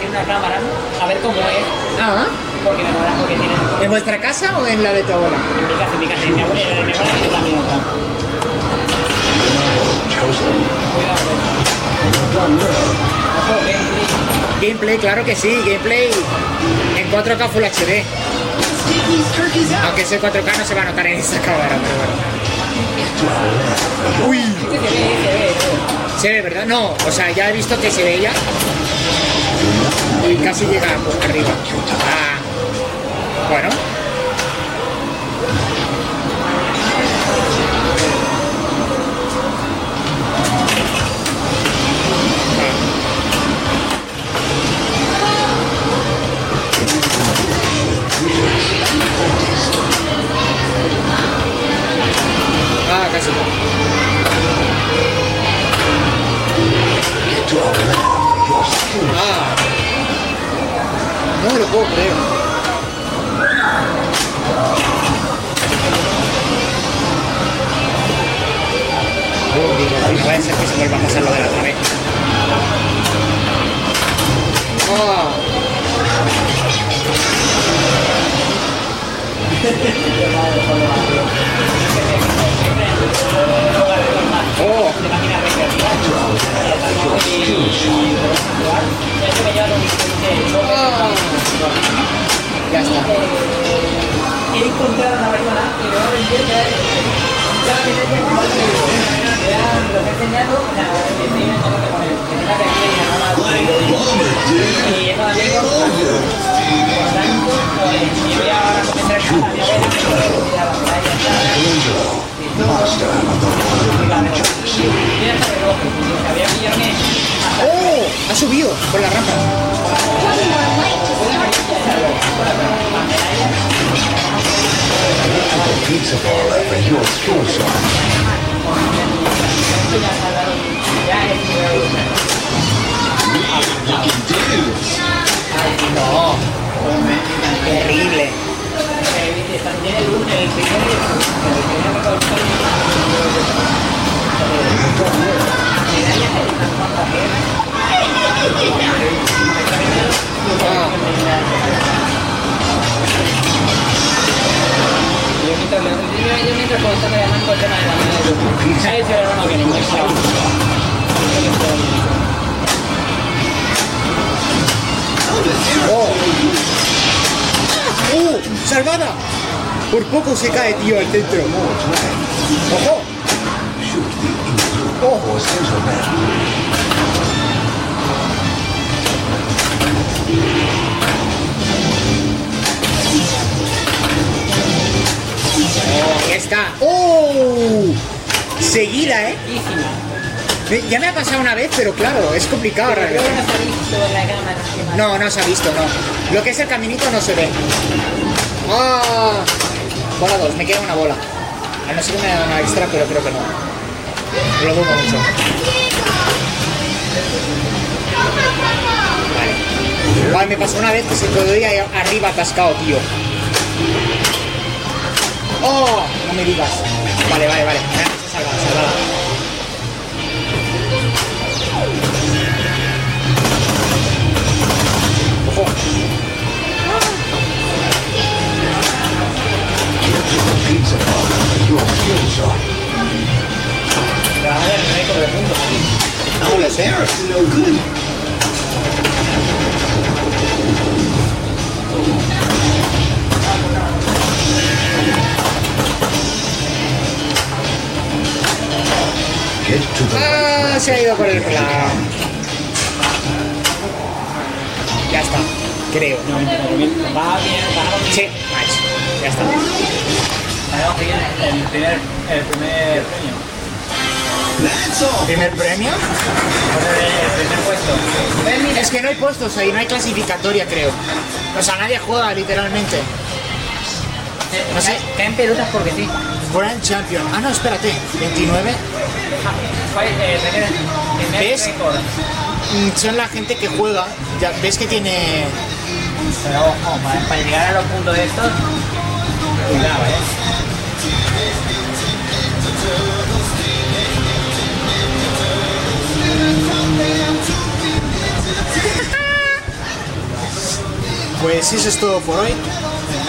una cámara a ver cómo es. Ah, Porque me mola, porque tiene. ¿en vuestra casa o en la de tu abuela? En mi casa, en mi casa, en mi abuela y en mi abuela y también otra. Gameplay, claro que sí, gameplay en 4K Full HD. Aunque ese 4K no se va a notar en esta cámara, pero bueno. Uy, se ve, ¿verdad? No, o sea, ya he visto que se ve ya. Y casi llega arriba. Ah, bueno. Ah, casi. Ah, no me lo puedo creer. No puede ser que se vuelva a pasar lo de la otra vez. Ah. Oh. Ya está. He encontrado una persona que no lo entiende. Ya lo que he enseñado, o sea, que estoy en todo lo que pone. Que tenga que ir y nada más. Y eso amigos, por tanto, pues yo voy a comenzar a mi abuela, que no lo olvida la playa. ¡Oh! Ha subido por la rampa. Pizza parlor for your school shop. Looking dudes. No. Terrible. Yo mientras contando y además con el tema de la mano, ¿sabes si el hermano viene muy claro? ¡Oh! ¡Salvada! Por poco se cae, tío, al centro. ¡Ojo! ¡Oh! Ya está. ¡Oh! Seguida, ¿eh? Ya me ha pasado una vez, pero claro, es complicado realmente. Creo que no se ha visto en la cámara. No, no se ha visto, no. Lo que es el caminito no se ve. ¡Ah! Bola 2, me queda una bola. A no ser que me da una extra, pero creo que no. Lo dudo mucho. Vale. Vale, me pasó una vez que se quedó ahí arriba atascado, tío. ¡Oh! No me digas. Vale, vale, vale. Salvada, salvada. Ojo. Pizza parlor for your school shop. Te va a dar el récord de puntos. No lo sé. No good. Get to the ¡Ah! Se ha ido por el plan. Ya está, creo. Va bien, va Sí, nice. Ya está. el primer premio. ¿Primer premio? El primer puesto. Es que no hay puestos ahí, no hay clasificatoria, creo. O sea, nadie juega, literalmente. No sé. Caen pelotas porque sí. Grand Champion. Ah, no, espérate. 29. ¿Ves? Récord. Son la gente que juega. Ya, ¿ves que tiene...? Pero ojo, para llegar a los puntos de estos, cuidado, Pues eso es todo por hoy.